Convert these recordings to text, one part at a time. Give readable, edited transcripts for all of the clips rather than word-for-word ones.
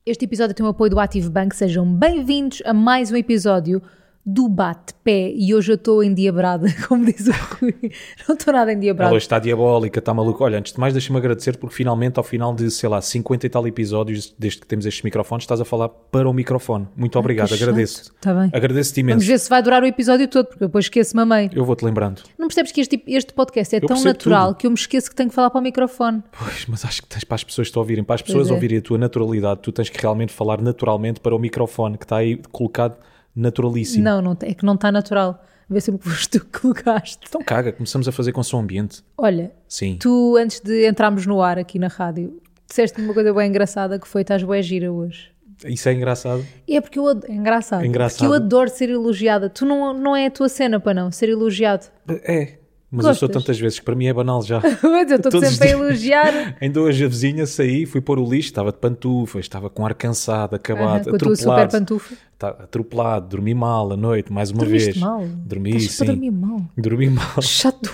Este episódio tem o apoio do ActiveBank. Sejam bem-vindos a mais um episódio do Bate-Pé. E hoje eu estou endiabrada, como diz o Rui. Não estou nada endiabrada. Ela hoje está diabólica, está maluca. Olha, antes de mais deixa-me agradecer porque finalmente, ao final de, 50 e tal episódios, desde que temos estes microfones, estás a falar para o microfone. Muito obrigado, agradeço. Está bem. Agradeço-te imenso. Vamos ver se vai durar o episódio todo, porque depois esqueço-me a meio. Eu vou-te lembrando. Não percebes que este podcast é tão natural tudo, que eu me esqueço que tenho que falar para o microfone? Pois, mas acho que tens para as pessoas te ouvirem, para as pessoas ouvirem a tua naturalidade, tu tens que realmente falar naturalmente para o microfone, que está aí colocado naturalíssimo. Não, é que não está natural. Vê se me foste tu que colocaste. Então caga, começamos a fazer com som ambiente. Olha, sim. Tu antes de entrarmos no ar aqui na rádio, disseste-me uma coisa bem engraçada que foi: estás bué gira hoje. Isso é engraçado? É porque é engraçado. Porque eu adoro ser elogiada. Tu não é a tua cena, para não, ser elogiado. É. Mas Gostas? eu sou tantas vezes que para mim é banal já. Mas eu estou sempre a elogiar. Ainda hoje a vizinha saí, fui pôr o lixo, estava de pantufas, estava com ar cansado, acabado, com a tua super pantufa. Atropelado, dormi mal à noite, mais uma Dormiste vez. mal? Dormi, sim. Dormi mal? Dormi mal. Chato.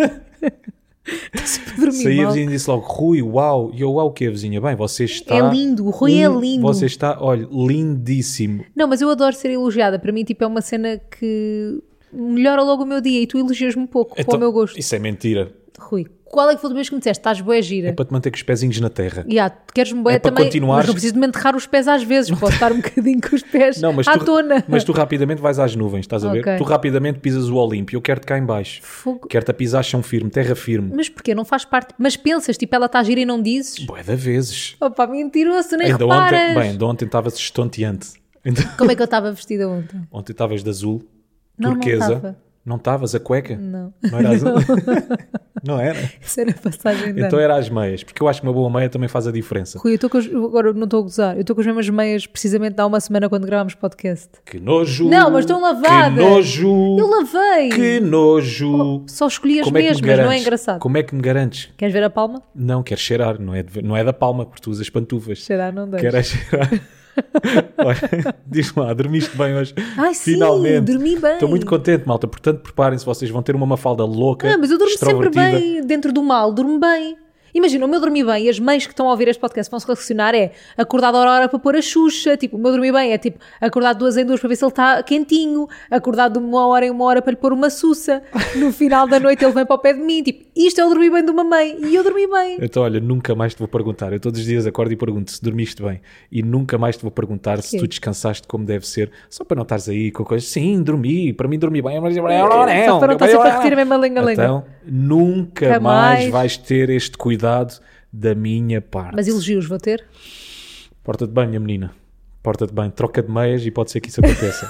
Estás sempre a dormir Saí mal. A vizinha disse logo, Rui, uau. E eu, uau o quê, vizinha? Bem, você está... É lindo, o Rui é lindo. Você está, olha, lindíssimo. Não, mas eu adoro ser elogiada. Para mim, tipo, é uma cena que melhora logo o meu dia e tu elogias-me um pouco, então, para o meu gosto. Isso é mentira. Rui, qual é que foi o vez que me disseste? Estás bué gira. É para te manter com os pezinhos na terra. Queres-me bué também, continuares... mas não preciso de me enterrar os pés às vezes. Posso estar um bocadinho com os pés à tona. Mas tu rapidamente vais às nuvens, estás a ver? Tu rapidamente pisas o Olímpio, eu quero-te cá em baixo. Quero-te a pisar chão firme, terra firme. Mas porquê? Não faz parte. Mas pensas, tipo, ela está gira e não dizes? Bué de vezes. Opa, mentiroso, nem reparas. Ontem estavas estonteante. Como é que eu estava vestida ontem? Ontem estavas de azul, não, turquesa. Não estavas a cueca? Não. Não era azul? Não era? Isso era passagem de ano. Então era as meias, porque eu acho que uma boa meia também faz a diferença. Rui, agora não estou a gozar, eu estou com as mesmas meias precisamente há uma semana quando gravámos podcast. Que nojo! Não, mas estão lavadas! Que nojo! Eu lavei! Que nojo! Só escolhi as mesmas, não é engraçado? Como é que me garantes? Queres ver a palma? Não, quero cheirar, não é da palma, porque tu usas pantufas. Cheirar não deixa. Quero cheirar. Olha, diz-me lá, dormiste bem hoje? Ai, finalmente. Sim, dormi bem. Estou muito contente, malta. Portanto, preparem-se, vocês vão ter uma Mafalda louca. Mas eu durmo sempre bem, dentro do mal, durmo bem. Imagina, o meu dormir bem e as mães que estão a ouvir este podcast vão se relacionar acordar da hora para pôr a Xuxa, tipo, o meu dormir bem é tipo acordar de 2 em 2 para ver se ele está quentinho, acordar de 1 hora em 1 hora para lhe pôr uma sussa, no final da noite ele vem para o pé de mim, tipo, isto é o dormir bem de uma mãe e eu dormi bem. Então olha, nunca mais te vou perguntar, eu todos os dias acordo e pergunto se dormiste bem e nunca mais te vou perguntar se tu descansaste como deve ser, só para não estares aí com coisas, sim, dormi, para mim dormi bem, só para não estar sempre a repetir a mesma lenga-lenga. Então, nunca mais vais ter este cuidado da minha parte. Mas elogios vou ter? Porta-te bem, minha menina. Porta-te bem. Troca de meias e pode ser que isso aconteça.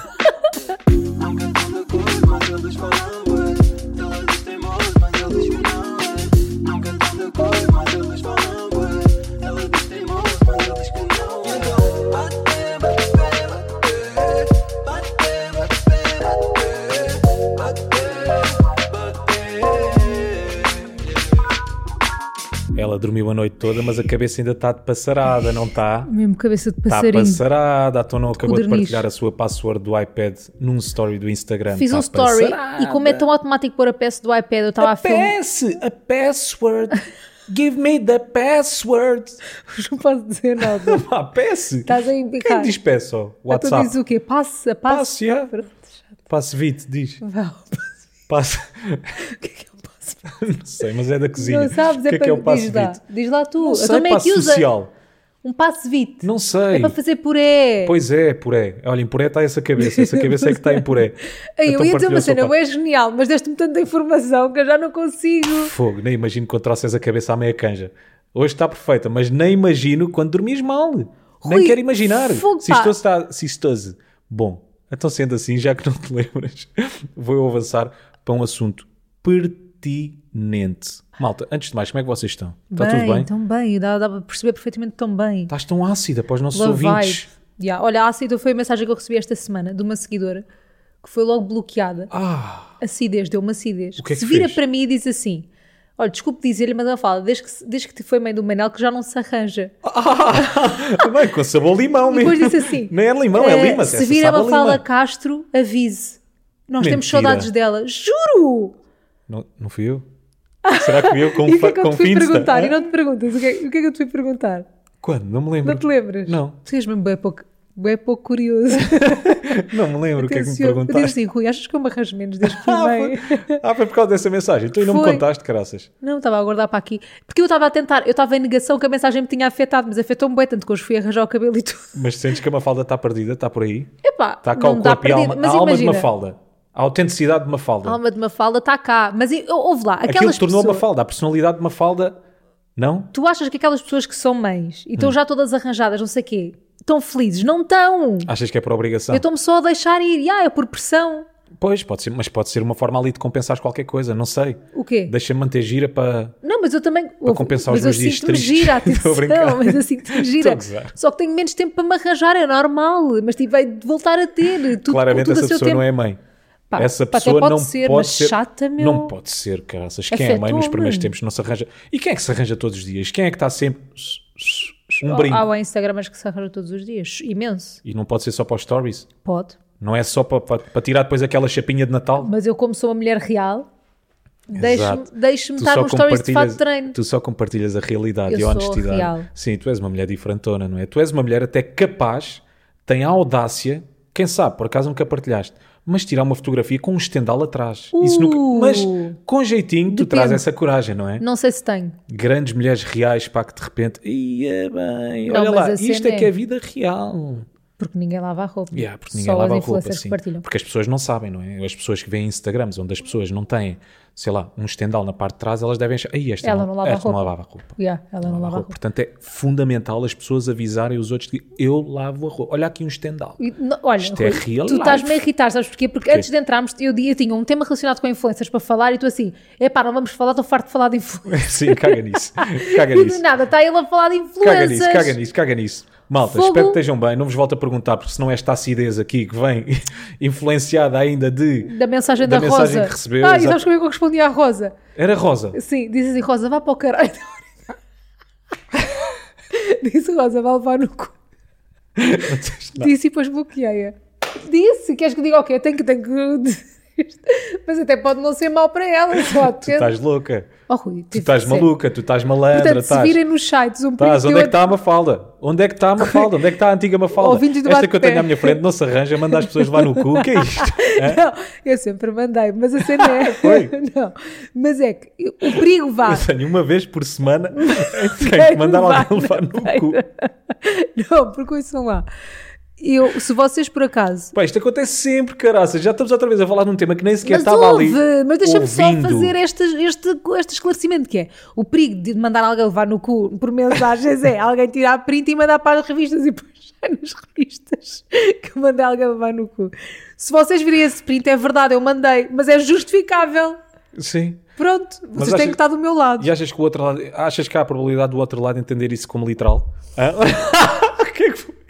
Ela dormiu a noite toda, mas a cabeça ainda está de passarada, não está? Mesmo cabeça de passarinho. Está passarada. A Tona acabou de partilhar a sua password do iPad num story do Instagram. Fiz um story e como é tão automático pôr a pass do iPad, eu estava a filmar. A password. Give me the password. Não posso dizer nada. Pass? Estás a implicar. Quem diz pass só? WhatsApp. Tu dizes o quê? Passe, yeah. Passe vite, diz. Passe. O que é que não sei, mas é da cozinha. Não sabes, o que é o passe vite? Diz lá tu. Não sei, passe social. Um passe vite. Não sei. É para fazer puré. Pois é, puré. Olha, em puré está essa cabeça. Essa cabeça é que está em puré. Eu ia dizer uma cena, é genial, mas deste-me tanta informação que eu já não consigo. Fogo, nem imagino quando trouxes a cabeça à meia canja. Hoje está perfeita, mas nem imagino quando dormis mal. Rui, nem quero imaginar. Cistoso. Bom, então sendo assim, já que não te lembras, vou avançar para um assunto pertinente. Malta, antes de mais, como é que vocês estão? Está tudo bem? Estão bem, dá para perceber perfeitamente tão bem. Estás tão ácida para os nossos ouvintes. Olha, a ácida foi a mensagem que eu recebi esta semana de uma seguidora que foi logo bloqueada. Acidez, deu uma acidez. O que é que se vira fez? Para mim e diz assim: olha, desculpe dizer-lhe, mas ela fala, desde que foi mãe do Manel que já não se arranja. Bem, com sabor limão mesmo. E depois disse assim: nem é limão, é lima. Se vir a Mafalda Castro, avise. Nós temos saudades dela. Juro! Não fui eu? Será que fui eu com E o que é que eu te fui Finsta? perguntar? E não te perguntas. O que é que eu te fui perguntar? Quando? Não me lembro. Não te lembras? Não. Tu és mesmo bem pouco curioso. Não me lembro o que é que me Eu perguntaste. disse assim, Rui, achas que eu me arranjo menos desde primeiro? Foi por causa dessa mensagem. Tu ainda não me Foi. contaste, caraças. Não, estava a guardar para aqui. Porque eu estava em negação que a mensagem me tinha afetado, mas afetou-me bem, tanto que hoje fui arranjar o cabelo e tudo. Mas sentes que a Mafalda está perdida? Está por aí? Epá, Está cá o não dá corpo e a perdido. alma, Mas a alma de imagina, Mafalda. A autenticidade de Mafalda. a alma de Mafalda está cá. Mas ouve lá, Aquilo aquelas que tornou pessoas... Mafalda. A personalidade de Mafalda, não? Tu achas que aquelas pessoas que são mães e estão já todas arranjadas, não sei o quê, estão felizes? Não estão! Achas que é por obrigação? Eu estou-me só a deixar ir. E, é por pressão. Pois, pode ser, mas pode ser uma forma ali de compensares qualquer coisa, não sei. O quê? Deixa-me manter gira para... Não, mas eu também... Para compensar os mas eu meus dias sinto-me tristes. gira, Estou a brincar. atenção, mas eu sinto-me gira. Estou a gozar. Só que tenho menos tempo para me arranjar, é normal. Mas tipo, vai voltar a ter. Tudo, Claramente tudo a essa seu pessoa tempo. não é mãe. Pá, Essa até pessoa pode não ser, pode mas ser... chata, meu. Não pode ser, caraças. Quem é mãe nos Afetou-me. primeiros tempos não se arranja... E quem é que se arranja todos os dias? Quem é que está sempre... Um brinco. Há o Instagramers que se arranjam todos os dias. Imenso. E não pode ser só para os stories? Pode. Não é só para tirar depois aquela chapinha de Natal? Mas eu, como sou uma mulher real, Exato. deixo-me Tu estar só nos stories de fato de compartilhas- treino. Tu só compartilhas a realidade Eu e a sou honestidade. real. Sim, tu és uma mulher diferentona, não é? Tu és uma mulher até capaz, tem a audácia, quem sabe, por acaso nunca partilhaste, mas tirar uma fotografia com um estendal atrás. Isso nunca, mas com jeitinho tu Depende. traz essa coragem, não é? Não sei se tenho. Grandes mulheres reais, pá, que de repente, ia bem, Não, olha mas lá, a isto cena é que é é- vida real. Porque ninguém lava a roupa. Yeah, porque Só ninguém as lava a roupa, influencers sim. que partilham. Porque as pessoas não sabem, não é? As pessoas que veem Instagrams onde as pessoas não têm, sei lá, um estendal na parte de trás, elas devem achar, "Ei, esta Ela não lava a esta não roupa." lavava a roupa. Yeah, ela não lava a roupa. Portanto, é fundamental as pessoas avisarem os outros que eu lavo a roupa. Olha aqui um estendal. Olha, Isto é Rui, real tu life. estás-me a irritar, sabes porquê? Porque antes de entrarmos, eu tinha um tema relacionado com influencers para falar e tu assim, epá, não vamos falar, estou farto de falar de influencers. Sim, caga nisso. Caga E do nisso. nada, está ele a falar de influencers. Caga nisso. Malta, Fogo. espero que estejam bem. Não vos volto a perguntar, porque senão esta acidez aqui que vem influenciada ainda Da mensagem da mensagem Rosa. que recebeu. E exato. sabes como é que eu respondi à Rosa? Era Rosa. Sim, disse assim, Rosa, vá para o caralho. Disse Rosa, vá levar no cu. Disse e depois bloqueei-a. Disse, queres que diga o quê? Tenho que... Mas até pode não ser mau para ela. Só Tu estás louca. Oh, Rui, Tu estás maluca, tu estás malandra, Portanto, se estás. virem nos sites um Estás, print onde é que está a Mafalda? Onde é que está a Mafalda? Onde é que está a antiga Mafalda? Ouvintes do Esta que eu bate-pé. tenho à minha frente não se arranja, manda as pessoas levar no cu. O que é isto? Hã? Não, eu sempre mandei, mas a cena é... Foi? Não, mas é que o perigo vá... Eu tenho uma vez por semana tenho que mandar alguém levar no cu. Não, porque ouçam lá. Se vocês por acaso... Pá, isto acontece sempre, caraças. Já estamos outra vez a falar num tema que nem sequer Mas estava ali. mas deixa-me só ouvindo. fazer este esclarecimento, que é o perigo de mandar alguém levar no cu por mensagens é alguém tirar a print e mandar para as revistas e depois sai nas revistas que eu mandei alguém levar no cu. Se vocês virem esse print, é verdade, eu mandei, mas é justificável. Sim. Pronto, vocês têm que estar do meu lado. E achas que o outro lado, achas que há a probabilidade do outro lado entender isso como literal? Hã? O que é que foi?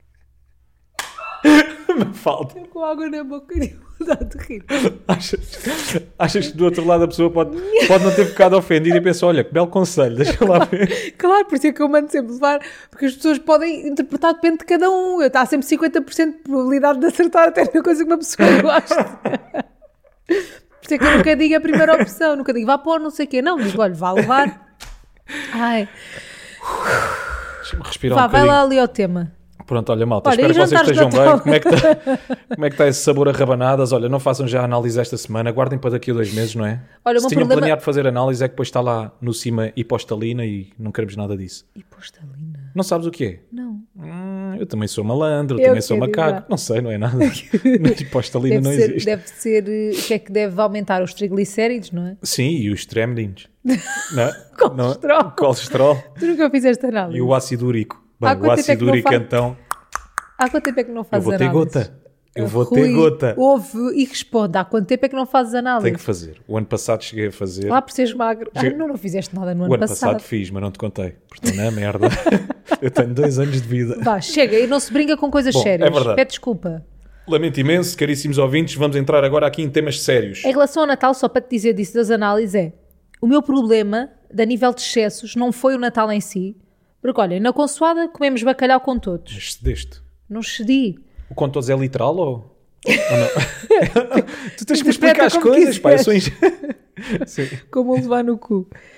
Mafalda. Com água na boca e vontade de rir. Achas que do outro lado a pessoa pode não ter ficado ofendida e pensou, olha, que belo conselho, deixa lá ver. Claro, por isso é que eu mando sempre levar, porque as pessoas podem interpretar, depende de cada um. Está sempre 50% de probabilidade de acertar até na coisa que uma pessoa gosta. Por isso é que eu nunca digo a primeira opção, nunca digo vá pôr, não sei o quê. Não, digo, olha, vá levar. Ai, Deixa-me respirar vá, um vai bocadinho. lá ali ao tema. Pronto, olha, malta, Olha, espero e que vocês jantares estejam de Natal? bem. Como é que está esse sabor a rabanadas? Olha, não façam já a análise esta semana, guardem para daqui a 2 meses, não é? Olha, o Se meu tinham problema- planeado fazer análise é que depois está lá no cima hipostalina e não queremos nada disso. E postalina? Não sabes o que é? Não. Eu também sou malandro, Eu também sou quero macaco. dizer. Não sei, não é nada. Hipostalina não existe. Deve ser, o que é que deve aumentar os triglicéridos, não é? Sim, e os tremlins. Não? Colesterol. Não? Colesterol. Tu nunca fizeste análise? E o ácido úrico. Bem, Há o quanto tempo é ácido que não úrico faz? então... Há quanto tempo é que não Eu fazes vou ter análise? gota. Eu vou ter gota. Ouve e responde. Há quanto tempo é que não fazes análise? Tenho que fazer. O ano passado cheguei a fazer. Lá por seres magro. Ah, Cheguei- não fizeste nada no O ano ano passado passado. fiz, mas não te contei. Portanto, na merda. Eu tenho 2 anos de vida. Vá, chega. E não se brinca com coisas Bom, sérias. é verdade. Pede desculpa. Lamento imenso, caríssimos ouvintes. Vamos entrar agora aqui em temas sérios. Em relação ao Natal, só para te dizer disso das análises é... O meu problema, a nível de excessos, não foi o Natal em si. Porque, olha, na consoada comemos bacalhau com todos. Mas cedeste. Não cedi. O com todos é literal ou não? Tu tens que me Interpreta explicar as como coisas, pá. Eu sou quiseres. Sim. Como levar no cu.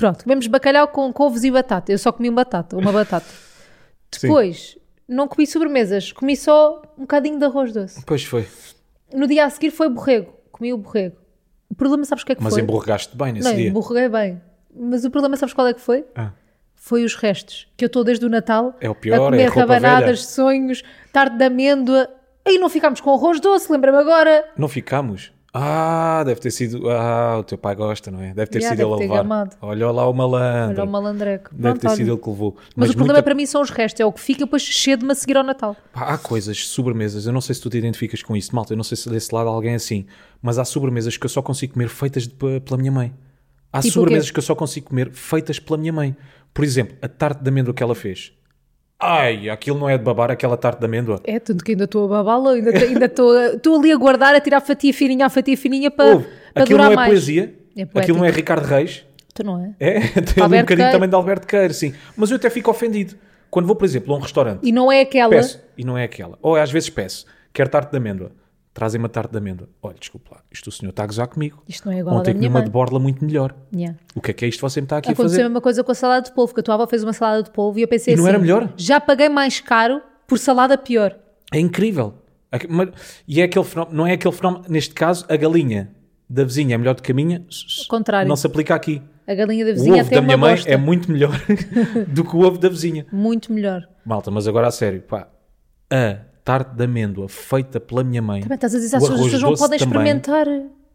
Pronto, comemos bacalhau com couves e batata. Eu só comi uma batata. Depois, não comi sobremesas, comi só um bocadinho de arroz doce. Pois foi. No dia a seguir foi borrego. Comi o borrego. O problema, sabes o que é que Mas foi? Mas emborregaste bem nesse dia. Não, emborreguei bem. Mas o problema, sabes qual é que foi? Foi os restos. Que eu estou desde o Natal é o pior, a comer é a rabanadas de sonhos, tarte de amêndoa. Aí não ficámos com arroz doce, lembra-me agora. Não ficámos? Deve ter sido... o teu pai gosta, não é? Deve ter sido ele a levar. Gamado. Olha lá o malandro. Olha o malandreco. Deve ter sido ele que levou. Mas o problema para mim são os restos. É o que fica depois cheio-me a seguir ao Natal. Há coisas, sobremesas, eu não sei se tu te identificas com isso, malta, eu não sei se desse lado alguém é assim, mas há sobremesas que eu só consigo comer feitas pela minha mãe. Há tipo sobremesas que eu só consigo comer feitas pela minha mãe. Por exemplo, a tarte de amêndoa que ela fez. Aquilo não é de babar, aquela tarte de amêndoa. É, tanto que ainda estou a babá-la, ainda estou ali a guardar, a tirar fatia fininha para aquilo durar não é mais. Poesia, aquilo não é Ricardo Reis. Tu não é? Tem ali um bocadinho também de Alberto Queiro, sim. Mas eu até fico ofendido. Quando vou, por exemplo, a um restaurante... E não é aquela... Peço, e não é aquela. Ou às vezes peço, quero tarte de amêndoa. Trazem-me a tarte de amêndoa. Olha, desculpa lá, isto o senhor está a gozar comigo. Isto não é igual à da Ontem minha comi uma mãe. de borla muito melhor. Yeah. O que é isto que você me está aqui a fazer? Aconteceu a mesma coisa com a salada de polvo, que a tua avó fez uma salada de polvo e eu pensei assim... E não era melhor? Já paguei mais caro por salada pior. É incrível. E é aquele fenómeno, não é aquele fenómeno, neste caso, a galinha da vizinha é melhor do que a minha. Ao contrário. Não se aplica aqui. A galinha da vizinha o ovo até da minha mãe bosta. é muito melhor do que o ovo da vizinha. Muito melhor. Malta, mas agora a sério, pá, a tarte de amêndoa feita pela minha mãe. Também estás a dizer, as pessoas não podem experimentar.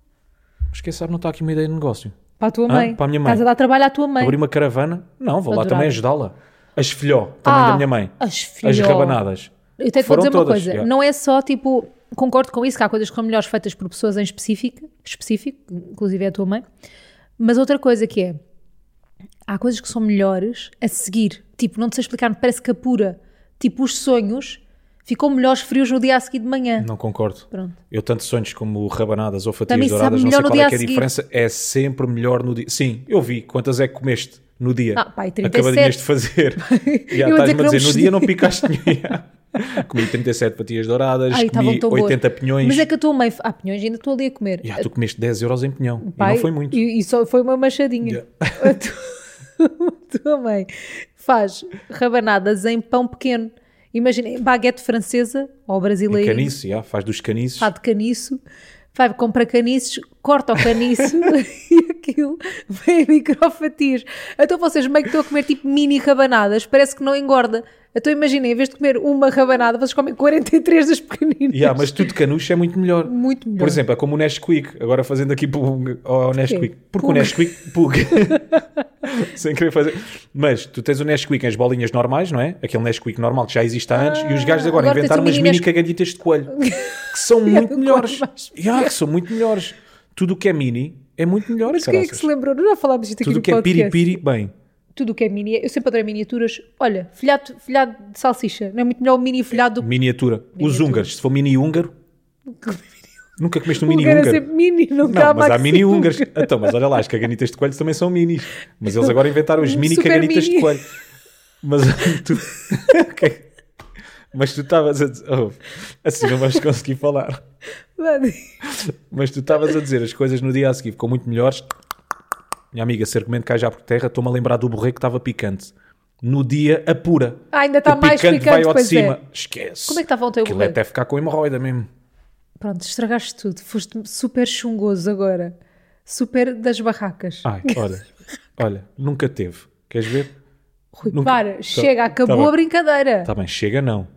Mas quem sabe não está aqui uma ideia de negócio. Para a tua mãe. Para a minha mãe. Estás a dar trabalho à tua mãe. Abrir uma caravana? Não, vou lá Adorava. também ajudá-la. As filhó, também da minha mãe. As rabanadas. Eu até te vou dizer uma coisa. Yeah. Não é só, tipo... Concordo com isso, que há coisas que são melhores feitas por pessoas em específico, inclusive é a tua mãe. Mas outra coisa que é... Há coisas que são melhores a seguir. Tipo, não te sei explicar, parece que apura. Tipo, os sonhos ficam melhores frios no dia a seguir de manhã. Não concordo. Pronto. Eu tanto sonhos como rabanadas ou fatias Também douradas, sabe não sei melhor qual no é que é a dia a diferença. É sempre melhor no dia. Sim, eu vi. Quantas é que comeste no dia? Pai, 37. Acabadinhas de fazer. Estás-me a dizer, no dia não picaste nenhum. Comi 37 fatias douradas, comi 80 pinhões. Mas é que a tua mãe... pinhões ainda estou ali a comer. Tu comeste 10 euros em pinhão. Pai, e não foi muito. E só foi uma machadinha. A tua mãe faz rabanadas em pão pequeno. Imaginem, baguete francesa ou brasileira. Caniço, faz dos caniços. Faz de caniço. Vai, compra caniços, corta o caniço e aquilo vem em microfatias. Então vocês meio que estão a comer tipo mini rabanadas, parece que não engorda. Então imaginem, em vez de comer uma rabanada, vocês comem 43 das pequeninas. Mas tudo canucho é muito melhor. Muito melhor. Por exemplo, é como o Nesquik. Agora fazendo aqui ao Nesquik. Porque Pug. o Nesquik... Pug. Sem querer fazer... Mas tu tens o Nesquik em as bolinhas normais, não é? Aquele Nesquik normal que já existe há anos. E os gajos agora inventaram umas mini cagalhitas de coelho. Que são muito melhores. Que são muito melhores. Tudo o que é mini é muito melhor. Mas quem é que se lembrou? Não já falámos isto aqui tudo no que podcast. é piripiri, bem... Tudo o que é mini, eu sempre adorei miniaturas. Olha, folhado de salsicha, não é muito melhor o mini folhado do... Miniatura. Os húngaros, se for mini húngaro... Nunca comeste um mini húngaro? húngaro? É sempre mini, não, mas há mini húngaros. Então, mas olha lá, as caganitas de coelho também são minis. Mas eles agora inventaram os mini caganitas de coelho. Mas mas tu estavas a dizer... assim não vais conseguir falar. Mas tu estavas a dizer as coisas no dia a seguir ficam muito melhores... Minha amiga, se argumento cai já por terra, estou-me a lembrar do borrego que estava picante. No dia, apura. Ainda está mais picante, vai ao de pois cima. É. Esquece. Como é que estava ontem o borrego? Aquilo até ficar com hemorroida mesmo. Pronto, estragaste tudo. Foste super chungoso agora. Super das barracas. Olha, nunca teve. Queres ver? Rui, para, chega, acabou a brincadeira. Está bem, chega não.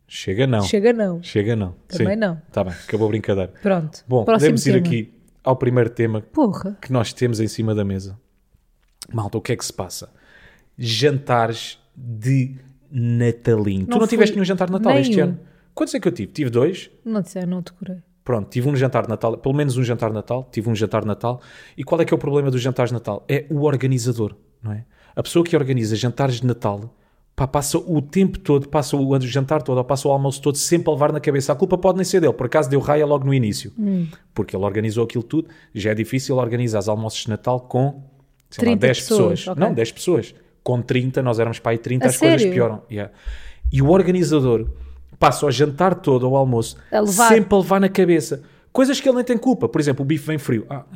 Também Sim, não. Está bem, acabou a brincadeira. Pronto, bom, podemos ir aqui ao primeiro tema que nós temos em cima da mesa. Malta, o que é que se passa? Jantares de Natalinho. Tu não tiveste nenhum jantar de Natal este ano? Quantos é que eu tive? Tive 2. Não decorei. Pronto, tive um jantar de Natal, pelo menos um jantar de Natal. Tive um jantar de Natal. E qual é que é o problema dos jantares de Natal? É o organizador, não é? A pessoa que organiza jantares de Natal... passa o tempo todo, passa o jantar todo ou passa o almoço todo sempre a levar na cabeça. A culpa pode nem ser dele, por acaso deu raia logo no início. Porque ele organizou aquilo tudo. Já é difícil organizar os almoços de Natal com 10 pessoas. Okay. Não, 10 pessoas. Com 30, nós éramos para aí 30, as coisas pioram. E o organizador passa o jantar todo ao almoço sempre a levar na cabeça. Coisas que ele nem tem culpa. Por exemplo, o bife vem frio.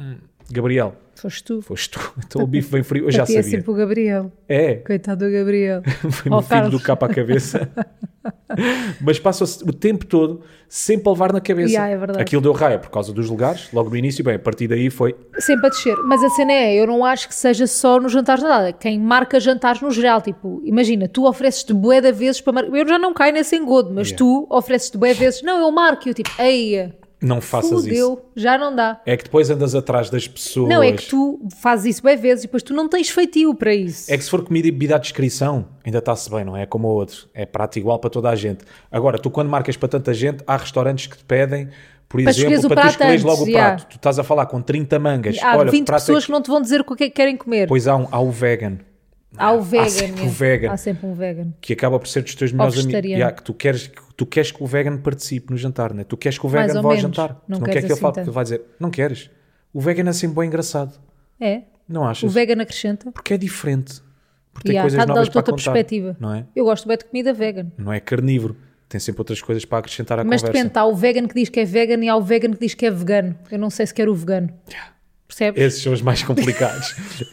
Gabriel. Foste tu. Então o bife vem frio, eu já sabia. sempre o Gabriel. É. Coitado do Gabriel. Foi-me o filho do capa à cabeça. Mas passa-se o tempo todo sempre a levar na cabeça. É verdade. Aquilo deu raia por causa dos lugares, logo no início, bem, a partir daí foi... Sempre a descer. Mas a cena é, eu não acho que seja só nos jantares de Natal. Quem marca jantares no geral, tipo, imagina, tu ofereces-te bué de vezes para marcar... Eu já não caio nesse engodo, mas tu ofereces-te bué de vezes. Não, eu marco. E eu tipo, eia... Não faças isso. Já não dá. É que depois andas atrás das pessoas. Não, é que tu fazes isso bem vezes e depois tu não tens feitio para isso. É que se for comida e bebida à descrição, ainda está-se bem, não é? Como o outro. É prato igual para toda a gente. Agora, tu quando marcas para tanta gente, há restaurantes que te pedem, por exemplo, para tu escolheres logo o prato. Tu estás a falar com 30 mangas. Há 20 pessoas que não te vão dizer o que é que querem comer. Pois há o vegan. Há o vegan. Há sempre um vegan. Que acaba por ser dos teus melhores amigos. Que tu queres que o vegan participe no jantar, né? Tu queres que o vegan vá ao jantar. Não queres que ele fale, porque ele vai dizer, não queres. O vegan é sempre bem engraçado. É? Não achas? O vegan acrescenta? Porque é diferente. Porque tem coisas novas para contar. Perspectiva. Não é? Eu gosto bem de comida vegan. Não é carnívoro. Tem sempre outras coisas para acrescentar à conversa. Mas depende, há o vegan que diz que é vegan e há o vegan que diz que é vegano. Eu não sei se quero o vegano. Percebes? Esses são os mais complicados.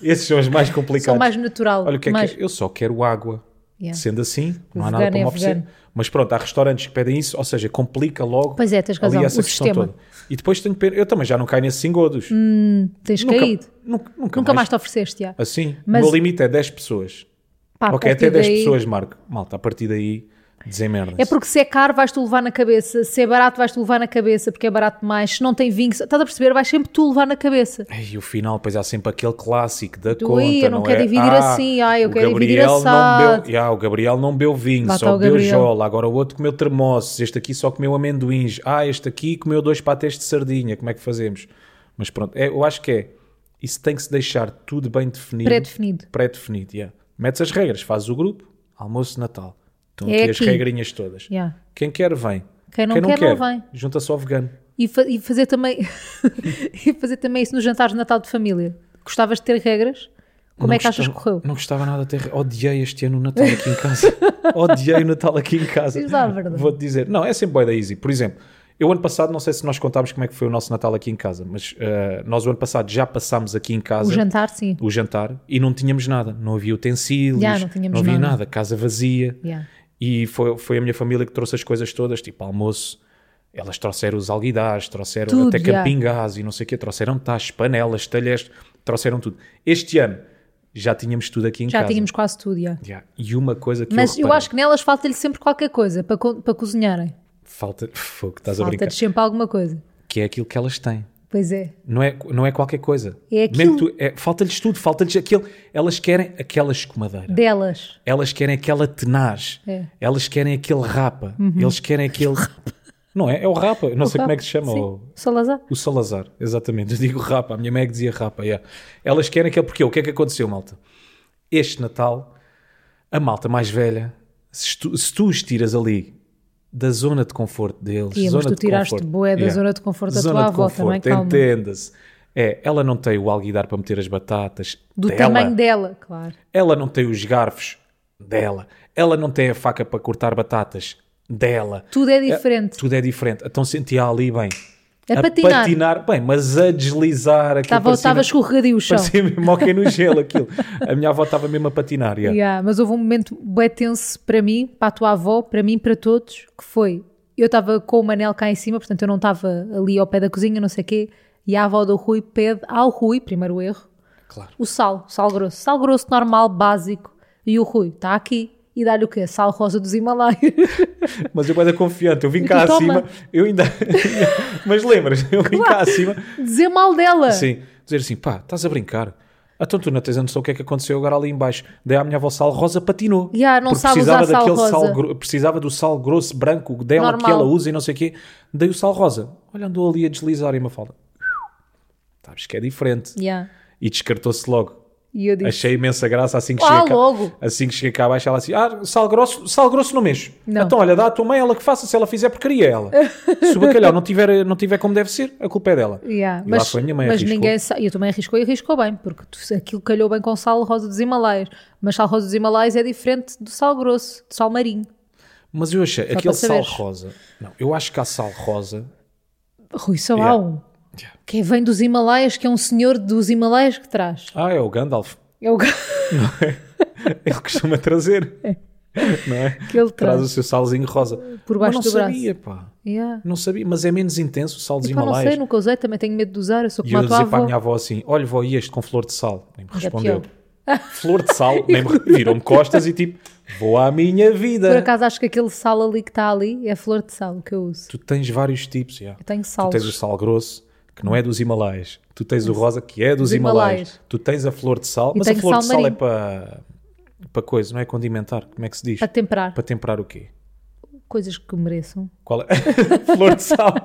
São mais natural. Olha, o que é que é? Eu só quero água. Sendo assim, não há nada para me oferecer. Vegano. Mas pronto, há restaurantes que pedem isso, ou seja, complica logo pois é, tens razão, ali essa o questão sistema. toda. E depois tenho pena, eu também já não caio nesses engodos. Tens caído. Nunca mais te ofereceste, já. Assim, o meu limite é 10 pessoas. Ok, até 10 pessoas, Marco. Malta, a partir daí... desemmerda-se. É porque se é caro vais-te levar na cabeça, se é barato vais-te levar na cabeça porque é barato demais, se não tem vinho, estás a perceber, vais sempre tu levar na cabeça. E o final, depois há sempre aquele clássico da tu conta, eu não quero dividir assim, eu quero dividir assado. O Gabriel não bebeu vinho, só bebeu jola, agora o outro comeu termossos, este aqui só comeu amendoins, este aqui comeu 2 patês de sardinha, como é que fazemos? Mas pronto, eu acho que isso tem que se deixar tudo bem definido. Pré-definido, Metes as regras, fazes o grupo, almoço de Natal. Estão aqui as regrinhas todas. Quem quer, vem. Quem não quer, não vem. Junta-se ao vegano. E fazer também isso nos jantares de Natal de família. Gostavas de ter regras? Como é que achas que correu? Não gostava nada de ter... Odiei este ano o Natal aqui em casa. Odiei o Natal aqui em casa. Vou-te dizer. Não, é sempre bué da easy. Por exemplo, eu ano passado, não sei se nós contámos como é que foi o nosso Natal aqui em casa, mas nós o ano passado já passámos aqui em casa... O jantar, sim. O jantar. E não tínhamos nada. Não havia utensílios. Não havia nada. Casa vazia. E foi a minha família que trouxe as coisas todas, tipo almoço. Elas trouxeram os alguidares, trouxeram tudo, até camping gás e não sei o quê. Trouxeram tachos, panelas, talheres, trouxeram tudo. Este ano já tínhamos tudo aqui em casa. Já tínhamos quase tudo, E uma coisa que mas eu acho que nelas falta-lhe sempre qualquer coisa para cozinharem. Falta, estás a brincar. Falta-lhe sempre alguma coisa. Que é aquilo que elas têm. Pois é. Não é qualquer coisa. É aquilo. Falta-lhes tudo, falta-lhes aquilo. Elas querem aquela escumadeira. Delas. Elas querem aquela tenaz. Elas querem aquele rapa. Eles querem aquele... Não é? É o rapa. Eu não sei como é que se chama. O Salazar. O Salazar, exatamente. Eu digo rapa. A minha mãe dizia rapa. Elas querem aquele... Porque o que é que aconteceu, malta? Este Natal, a malta mais velha, se tu os tiras ali da zona de conforto deles. Mas tu tiraste bué da zona de conforto da tua avó também, calma. Entenda-se. Ela não tem o alguidar para meter as batatas do tamanho dela, claro. Ela não tem os garfos dela. Ela não tem a faca para cortar batatas dela. Tudo é diferente. Tudo é diferente. Então sentia ali bem. A patinar. Bem, mas a deslizar. Estava escorregadio o chão. Parecia mesmo ok no gelo aquilo. A minha avó estava mesmo a patinar. Mas houve um momento bem tenso para mim, para a tua avó, para mim, para todos, que foi, eu estava com o Manel cá em cima, portanto eu não estava ali ao pé da cozinha, não sei o quê, e a avó do Rui pede ao Rui, primeiro erro, claro, o sal grosso. Sal grosso normal, básico, e o Rui está aqui. E dá-lhe o quê? Sal rosa dos Himalaias. Mas eu era confiante. Eu vim cá acima. Eu ainda... Mas lembras? Eu vim cá acima. Dizer mal dela. Sim. Dizer assim, pá, estás a brincar. Então tu não tens a noção o que é que aconteceu agora ali em baixo. Daí a minha avó sal rosa patinou. Não sabe usar sal rosa. Precisava do sal grosso branco dela, normal, que ela usa e não sei o quê. Daí o sal rosa. Olha, andou ali a deslizar e uma falda. Sabes que é diferente. E descartou-se logo. E eu disse, achei imensa graça assim que cheguei cá abaixo, ela assim, sal grosso não mexo. Não. Então olha, dá à tua mãe, ela que faça, se ela fizer porcaria ela. Se o bacalhau não tiver como deve ser, a culpa é dela. E lá foi a minha mãe, mas ninguém sabe, e eu também arriscou bem, porque aquilo calhou bem com sal rosa dos Himalaias, mas sal rosa dos Himalaias é diferente do sal grosso, do sal marinho. Mas eu achei, aquele sal rosa, não, eu acho que há sal rosa. Rui, só há um. Yeah. Que vem dos Himalaias, que é um senhor dos Himalaias que traz. É o Gandalf. É o Não é? Ele costuma trazer. Não é? que ele Traz traz o seu salzinho rosa. por baixo Mas do não braço. sabia, pá. Yeah. Não sabia, mas é menos intenso o sal dos Epá, não Himalaias. sei, nunca usei, também tenho medo de usar, eu sou E como eu a tua dizer para a avó. minha avó assim, olha vó, e este com flor de sal? Nem me Ainda respondeu. pior. Flor de sal, nem me virou-me costas e tipo, vou à minha vida. Por acaso acho que aquele sal ali que está ali é flor de sal que eu uso. Tu tens vários tipos, já. Eu tenho Tu salos. tens o sal grosso, que não é dos Himalaias. Tu tens o rosa, que é dos Himalaias. Tu tens a flor de sal, E mas a tenho flor de sal sal é marinho. para coisa, não é condimentar. Como é que se diz? Para temperar. Para temperar o quê? Coisas que mereçam. Qual é? Flor de sal.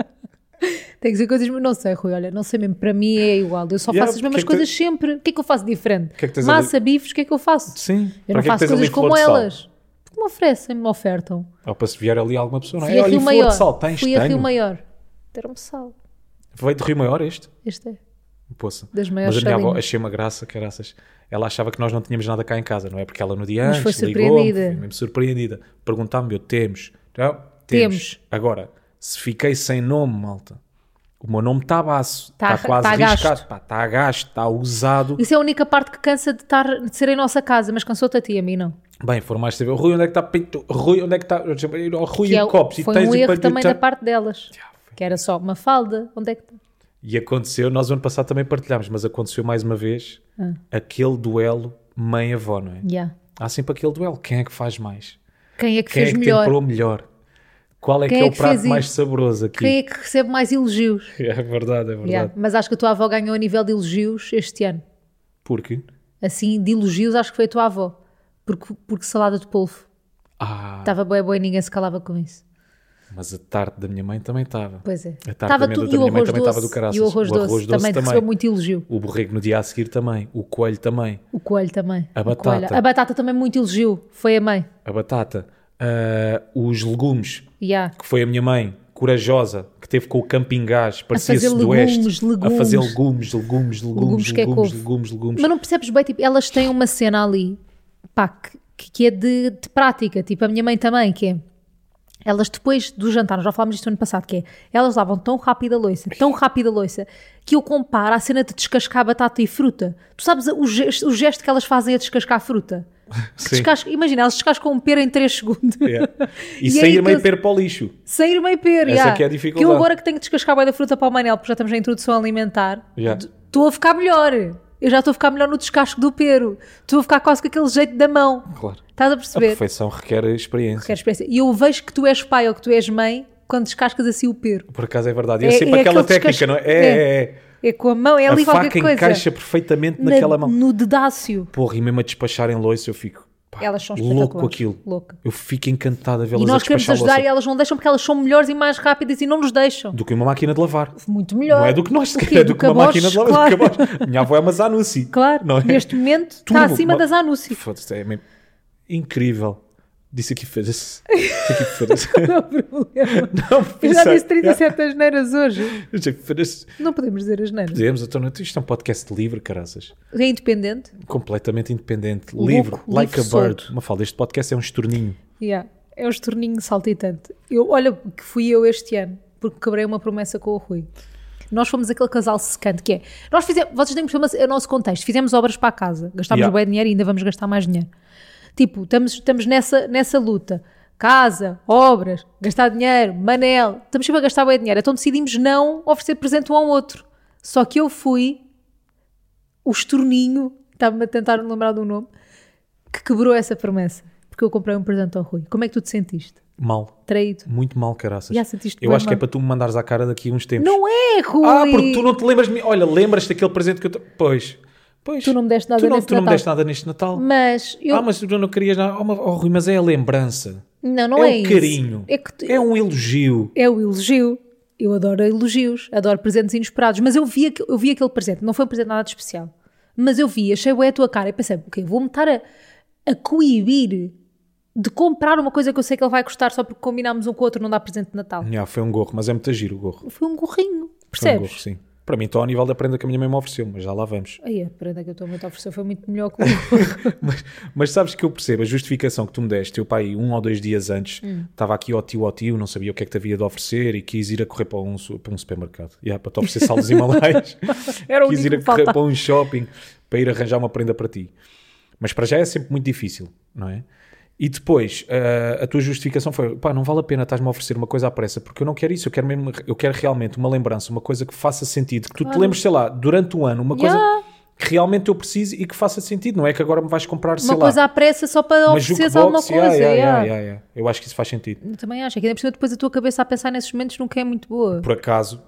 Tem que ser coisas, não sei, Rui, olha, não sei mesmo, para mim é igual. Eu só Yeah, faço as mesmas porque é que coisas sempre. O que é que eu faço diferente? que é que tens Massa, bifes, o que é que eu faço? Sim. Eu Para não que é que faço tens ali coisas flor como de sal? elas. Porque me oferecem, me ofertam. Ou para se vier ali alguma pessoa, não é? Fui a Olha, Rio e flor Maior. de sal, tens? Fui a Rio Tenho. Maior. Deram-me sal. Veio de Rio Maior este? Este é. Poça. Das maiores Mas a minha avó salinas. achei uma graça, caraças. Ela achava que nós não tínhamos nada cá em casa, não é? Porque ela no dia Mas antes foi ligou-me, surpreendida. foi mesmo surpreendida. Perguntar-me, eu temos. Não, Temos. Agora, se fiquei sem nome, malta, o meu nome está baço, Tá- está quase tá a gasto. riscado, pá, está a gasto, está usado. Isso é a única parte que cansa de ser em nossa casa, mas cansou-te a ti, a mim não. Bem, foram mais saber, Rui, onde é que está Pinto? Rui, onde é que está? Rui Que e é, copos. foi e tens um e erro para- também da parte delas. Que era só uma falda. Onde é que está? E aconteceu, nós o ano passado também partilhámos, mas aconteceu mais uma vez aquele duelo mãe-avó, não é? Yeah. Há sempre aquele duelo. Quem é que faz mais? Quem é que Quem fez é que melhor? temperou melhor? Qual é Quem que é é o que prato fez mais isso? saboroso aqui? Quem é que recebe mais elogios? É verdade, é verdade. Yeah. Mas acho que a tua avó ganhou a nível de elogios este ano. Porque? Assim, de elogios, acho que foi a tua avó. Porque salada de polvo. Estava boa e ninguém se calava com isso. Mas a tarte da minha mãe também estava. Pois é. A tarte Estava da minha tudo. E o mãe arroz também estava do doce. caraças. E o arroz doce também recebeu muito elogio. O borrego no dia a seguir também. O coelho também. O coelho também. A O batata. coelho. A batata também muito elogio. Foi a mãe. A batata. Os legumes, Yeah. que foi a minha mãe, corajosa, que teve com o camping gás, parecia-se fazer do legumes, oeste. legumes. A fazer legumes, que é couve. legumes. Mas não percebes bem, tipo, elas têm uma cena ali, pá, que é de prática, tipo, a minha mãe também, que é, elas depois do jantar, nós já falámos disto no ano passado, que é, elas lavam tão rápido a louça, que eu comparo a cena de descascar batata e fruta. Tu sabes o gesto que elas fazem a descascar a fruta? Sim. Imagina, elas descascam um pera em 3 segundos. Yeah. E E sem aí ir meio que- per para o lixo. Sem ir meio pera, Essa yeah. que é a dificuldade. Que eu agora que tenho que descascar bem da fruta para o Manel, porque já estamos na introdução alimentar, Yeah. estou a ficar melhor. Eu já estou a ficar melhor no descasco do pero. Estou a ficar quase com aquele jeito da mão. Claro. Estás a A perceber? perfeição requer experiência. Quero experiência. E eu vejo que tu és pai ou que tu és mãe quando descascas assim o pero. Por acaso é verdade. E É- é sempre é aquela aquele técnica, descasco- não é? É com a mão, é A ali qualquer faca coisa. encaixa perfeitamente naquela mão. No dedácio. Porra, e mesmo a despachar em louça eu fico pá, Elas são louco com espetaculares. aquilo. Louca. Eu fico encantado a E vê-las a nós queremos despachar ajudar louça. e elas não deixam porque elas são melhores e mais rápidas e não nos deixam. Do que uma máquina de lavar. Muito melhor. Não é do que nós, O quê? é do que uma Caboches? máquina de lavar. Claro. Do que caboches. Minha avó é uma Zanussi. Claro. Não é? Neste momento está Turbo, acima uma- das Zanussi. Foda-se, é mesmo incrível. Disse aqui foda-se. Disse aqui foda-se. Não há problema. Não, Eu já pensei. disse 37 asneiras hoje. Disse aqui, foda-se. Não podemos dizer asneiras. Podemos, então, isto é um podcast livre, caraças. É independente. Completamente independente. Louco, Livre. Like livre a bird. solto. Uma fala, este podcast é um estorninho. Yeah. É um estorninho saltitante. Olha, que fui eu este ano, porque quebrei uma promessa com o Rui. Nós fomos aquele casal secante que é. Nós fizemos, vocês têm que perceber o nosso contexto. Fizemos obras para a casa, gastámos Yeah. bem dinheiro e ainda vamos gastar mais dinheiro. Tipo, estamos nessa luta. Casa, obras, gastar dinheiro, Manel, estamos sempre a gastar bem dinheiro. Então decidimos não oferecer presente um ao outro. Só que eu fui o estorninho, estava-me a tentar me lembrar do nome, que quebrou essa promessa. Porque eu comprei um presente ao Rui. Como é que tu te sentiste? Mal. Traído. Muito mal, caraças. Já sentiste Eu bem acho que é mal? para tu me mandares à cara daqui a uns tempos. Não é, Rui! Ah, porque tu não te lembras de mim. Olha, lembras-te daquele presente que eu te... Pois. Tu não me deste nada tu não, nesse tu não me Natal. deste nada neste Natal. Mas eu... Mas tu não querias nada. Oh, Rui, mas é a lembrança. não é o isso. carinho. É, que É um elogio. é o elogio. Eu adoro elogios, adoro presentes inesperados, mas eu vi aquele presente, não foi um presente nada de especial, mas eu vi, achei bué a tua cara e pensei, ok, vou-me estar a coibir de comprar uma coisa que eu sei que ele vai gostar só porque combinámos um com o outro, não dá presente de Natal. Foi um gorro, mas é muito giro o gorro. Foi um gorrinho, Foi um percebes? gorro, sim. Para mim, estou ao nível da prenda que a minha mãe me ofereceu, mas já lá vamos. Aí, a prenda que a tua mãe te ofereceu foi muito melhor que o mas sabes que eu percebo a justificação que tu me deste. Teu pai, 1 ou 2 dias antes, estava aqui ao tio, não sabia o que é que te havia de oferecer e quis ir a correr para um supermercado. Para te oferecer saldos himalaias. Quis ir a correr para um shopping para ir arranjar uma prenda para ti. Mas para já é sempre muito difícil, não é? E depois, a tua justificação foi, não vale a pena estás-me a oferecer uma coisa à pressa, porque eu não quero isso, eu quero realmente uma lembrança, uma coisa que faça sentido, que tu te lembres, sei lá, durante um ano, uma coisa que realmente eu preciso e que faça sentido, não é que agora me vais comprar, sei lá... Uma coisa à pressa só para ofereceres alguma coisa. Eu acho que isso faz sentido. Eu também acho, é que ainda por cima depois a tua cabeça a pensar nesses momentos nunca é muito boa. Por acaso,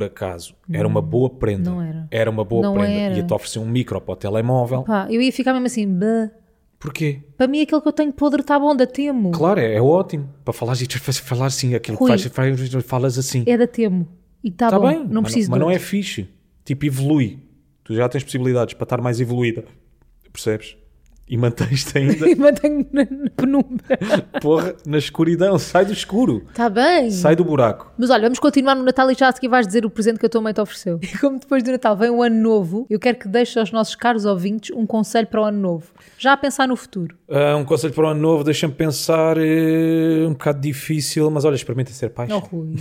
era uma boa prenda. Não era. Era uma boa prenda. Ia-te oferecer um micro para o telemóvel. Eu ia ficar mesmo assim... Porquê? Para mim aquilo que eu tenho podre está bom, da Temo. Claro, é ótimo. Para falar assim, aquilo Rui, que falas assim. é da Temo. E está bom, bem, não preciso mas não é fixe. Tipo, evolui. Tu já tens possibilidades para estar mais evoluída. Percebes? E mantens-te ainda... E mantenho na penumbra. Porra, na escuridão. Sai do escuro. Está bem. Sai do buraco. Mas olha, vamos continuar no Natal e já a seguir vais dizer o presente que a tua mãe te ofereceu. E como depois do Natal vem o Ano Novo, eu quero que deixes aos nossos caros ouvintes um conselho para o Ano Novo. Já a pensar no futuro. Um conselho para o Ano Novo, deixa-me pensar, um bocado difícil, mas olha, experimenta ser pais. Oh, Rui.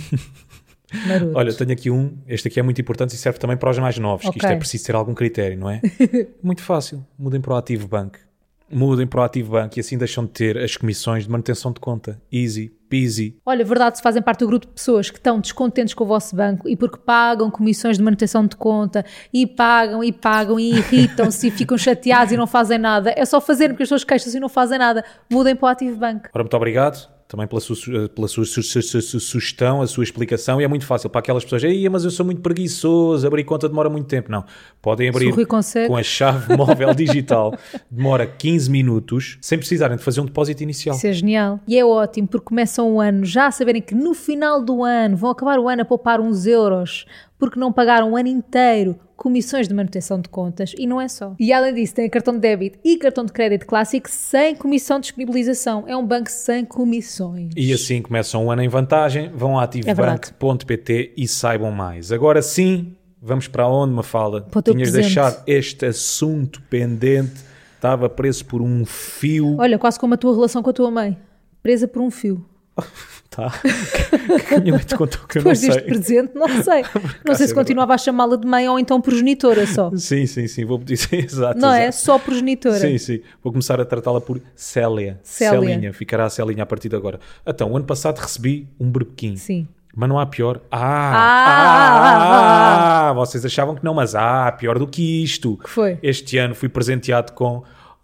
Olha, tenho aqui este aqui é muito importante e serve também para os mais novos, que isto é preciso ter algum critério, não é? Muito fácil. Mudem para o Ativo Bank. Mudem para o Ativo Bank e assim deixam de ter as comissões de manutenção de conta. Easy peasy. Olha, verdade, se fazem parte do grupo de pessoas que estão descontentes com o vosso banco e porque pagam comissões de manutenção de conta e pagam e irritam-se e ficam chateados e não fazem nada, é só fazerem porque as pessoas queixam-se e não fazem nada. Mudem para o Ativo Bank. Ora, muito obrigado também pela sua sugestão, a sua explicação, e é muito fácil para aquelas pessoas, mas eu sou muito preguiçoso, abrir conta demora muito tempo. Não, podem abrir com a chave móvel digital, demora 15 minutos, sem precisarem de fazer um depósito inicial. Isso é genial. E é ótimo, porque começam o ano já a saberem que no final do ano vão acabar o ano a poupar uns euros, porque não pagaram o ano inteiro comissões de manutenção de contas, e não é só. E além disso, tem cartão de débito e cartão de crédito clássico sem comissão de disponibilização. É um banco sem comissões. E assim começam o ano em vantagem, vão a ativobank.pt e saibam mais. Agora sim, vamos para onde, Mafalda? Tinhas deixado este assunto pendente, estava preso por um fio. Olha, quase como a tua relação com a tua mãe. Presa por um fio. Tá. Que a minha mãe te contou que eu depois não sei. Depois deste presente, não sei. Não sei se continuava a chamá-la de mãe ou então progenitora só. Sim, vou dizer exato. Não é? Só progenitora. Sim. Vou começar a tratá-la por Célia. Celinha. Ficará a Celinha a partir de agora. Então, o ano passado recebi um berbequim. Sim. Mas não há pior. Vocês achavam que não, mas pior do que isto. Que foi? Este ano fui presenteado com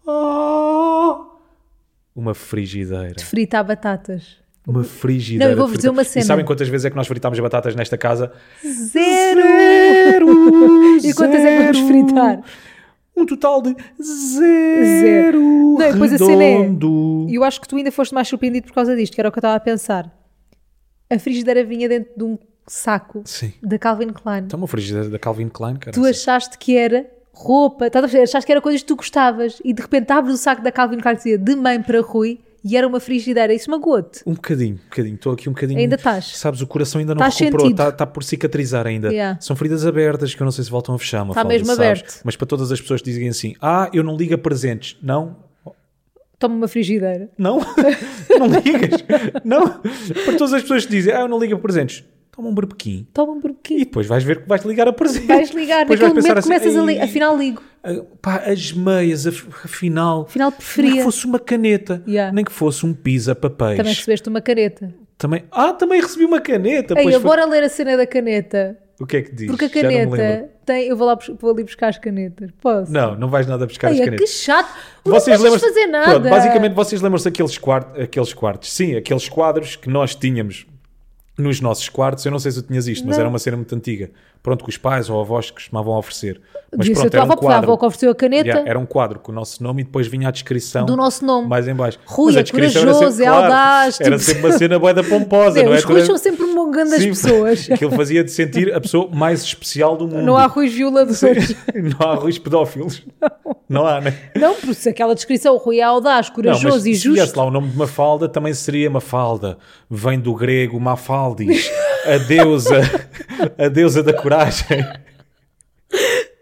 uma frigideira. De fritar batatas. Uma frigideira. Não, eu vou-vos dizer uma cena. E sabem quantas vezes é que nós fritámos batatas nesta casa? Zero! E quantas é que vamos fritar? Um total de zero. Não, depois redondo. A cena é... E eu acho que tu ainda foste mais surpreendido por causa disto, que era o que eu estava a pensar. A frigideira vinha dentro de um saco da Calvin Klein. Então uma frigideira da Calvin Klein, cara. Tu achaste que era roupa, achaste que era coisas que tu gostavas e de repente abres o saco da Calvin Klein que dizia de mãe para Rui e era uma frigideira. Isso magoou-te? Um bocadinho. Estou aqui um bocadinho... Ainda estás? Sabes, o coração ainda não recuperou. Está por cicatrizar ainda. Yeah. São feridas abertas que eu não sei se voltam a fechar. Está mesmo aberto. Mas para todas as pessoas que dizem assim, eu não ligo a presentes. Não. Toma uma frigideira. Não. Não ligas. Não. Para todas as pessoas que dizem, eu não ligo a presentes. Toma um berbequim. E depois vais ver que vais ligar a presentes. Vais ligar. Naquele momento assim, começas a ligar. Afinal ligo. As meias, afinal preferia. Nem que fosse uma caneta, nem que fosse um pizza papéis. Também recebeste uma caneta. Também recebi uma caneta. Bora ler a cena da caneta. O que é que diz? Porque a caneta tem... Eu vou ali buscar as canetas. Posso? Não vais nada buscar as canetas. Que chato. Vocês não podes fazer nada. Pronto, basicamente, vocês lembram-se daqueles quartos? Sim, aqueles quadros que nós tínhamos nos nossos quartos. Eu não sei se tu tinhas isto, mas era uma cena muito antiga. Pronto, que os pais ou avós costumavam oferecer. Mas pronto, era um quadro. A avó que ofereceu a caneta. Era um quadro com o nosso nome e depois vinha a descrição do nosso nome. Mais em baixo. Rui é corajoso, é audaz. Era sempre uma cena bué da pomposa. Não é? Os Ruis são sempre um bom das pessoas. Aquilo fazia de sentir a pessoa mais especial do mundo. Não há Ruis violadores. Não há Ruis pedófilos. Não há, né? Não, por isso aquela descrição, o Rui é audaz, corajoso e justo. Se viesse lá o nome de Mafalda, também seria Mafalda. Vem do grego Mafaldis, a deusa da coragem.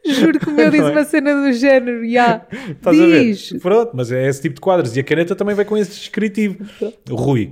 Juro que o meu diz uma cena do género. Yeah. Diz. Pronto, mas é esse tipo de quadros. E a caneta também vai com esse descritivo. Rui,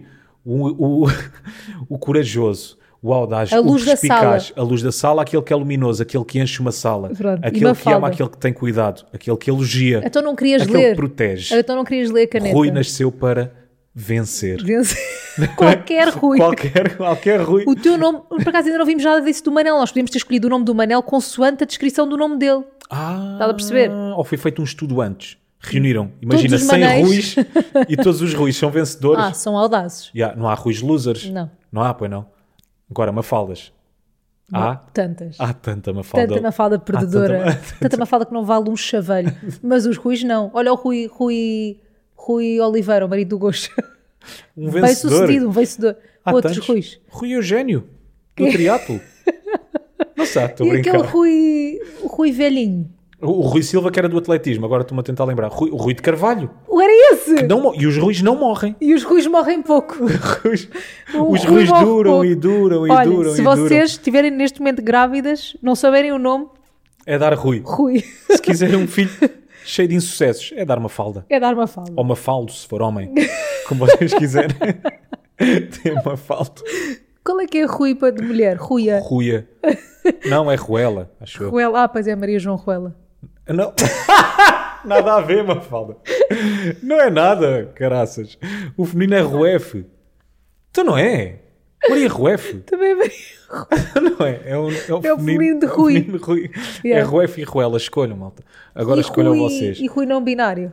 o corajoso, o audaz, a luz o perspicaz, da sala. A luz da sala, aquele que é luminoso, aquele que enche uma sala, Pronto. aquele que ama, aquele que tem cuidado, aquele que elogia, então não querias aquele ler. que protege. Então não querias ler a caneta. Rui nasceu para vencer. Qualquer Rui. Qualquer Rui. O teu nome, por acaso ainda não vimos nada disso do Manel. Nós podíamos ter escolhido o nome do Manel consoante a descrição do nome dele. Estás a perceber? Ou foi feito um estudo antes. Reuniram, imagina, 100 Ruis e todos os Ruis são vencedores. São audazes. Não há Ruis losers. Não. Não há, pois não. Agora, Mafaldas. Tantas. Há tanta Mafalda. Tanta Mafalda perdedora. Tanta Mafalda que não vale um chaveiro. Mas os Ruis não. Olha o Rui Oliveira, o marido do Gosto. Um vencedor. Um vencedor. Outros tantos. Ruis. Rui Eugénio, do triatlo. Não sei, estou a brincar. E aquele Rui velhinho. O Rui Silva que era do atletismo, agora estou-me a tentar lembrar. O Rui de Carvalho. Era esse? E os Ruis não morrem. E os Ruis morrem pouco. Os Ruis duram e duram e Olha, duram. Se vocês estiverem neste momento grávidas, não saberem o nome... É dar Rui. Se quiserem um filho cheio de insucessos, é dar Mafalda. É dar Mafalda. Ou Mafaldo, se for homem. Como vocês quiserem. Tem Mafaldo. Qual é que é Rui para de mulher? Ruia. Ruia. Não, é Ruela, acho eu. Ruela. Pois é, Maria João Ruela. Não. Nada a ver, Mafalda. Não é nada, caraças. O feminino é Ruef. Então não é. Maria Ruef. Também é Maria. Não é. É o feminino de Rui. É o feminino de Rui. Yeah. É Ruef e Ruela. Escolham, malta. Agora escolham vocês. E Rui não binário.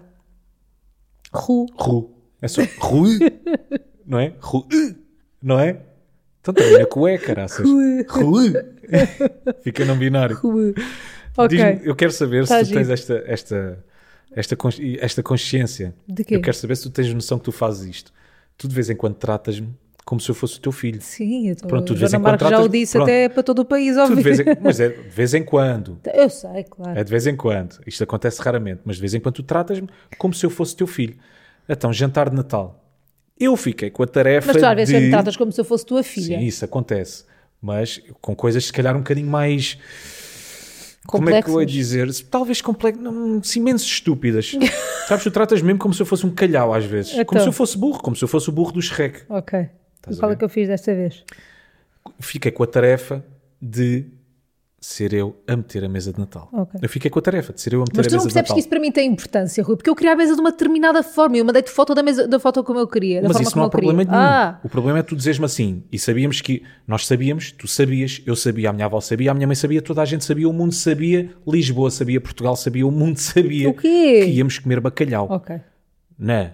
Ru. É só Rui. Não é? Rui. Não é? Então termina com E, caraças. Rui. Fica não binário. Rui. Okay. Eu quero saber se tu tens esta consciência. De quê? Eu quero saber se tu tens noção que tu fazes isto. Tu de vez em quando tratas-me como se eu fosse o teu filho. Sim, eu pronto, tu de vez em quando já o disse até para todo o país, óbvio. Mas é de vez em quando. Eu sei, claro. É de vez em quando. Isto acontece raramente, mas de vez em quando tu tratas-me como se eu fosse o teu filho. Então, jantar de Natal. Eu fiquei com a tarefa de... Mas tu às vezes me tratas como se eu fosse tua filha. Sim, isso acontece. Mas com coisas se calhar um bocadinho mais... Complexas. Como é que eu ia dizer? Talvez sim, menos estúpidas. Sabes, tu tratas mesmo como se eu fosse um calhau às vezes. Então. Como se eu fosse burro, como se eu fosse o burro do Shrek. Ok. E qual é que eu fiz desta vez? Fiquei com a tarefa de ser eu a meter a mesa de Natal. Okay. Eu fiquei com a tarefa de ser eu a meter a mesa de Natal. Mas tu não percebes que isso para mim tem importância, Rui? Porque eu queria a mesa de uma determinada forma. Eu mandei-te foto da foto como eu queria. Mas isso não há problema nenhum. O problema é tu dizeres-me assim. E sabíamos que... Nós sabíamos, tu sabias, eu sabia, a minha avó sabia, a minha mãe sabia, toda a gente sabia, o mundo sabia, Lisboa sabia, Portugal sabia, o mundo sabia. O quê? Que íamos comer bacalhau. Ok. Na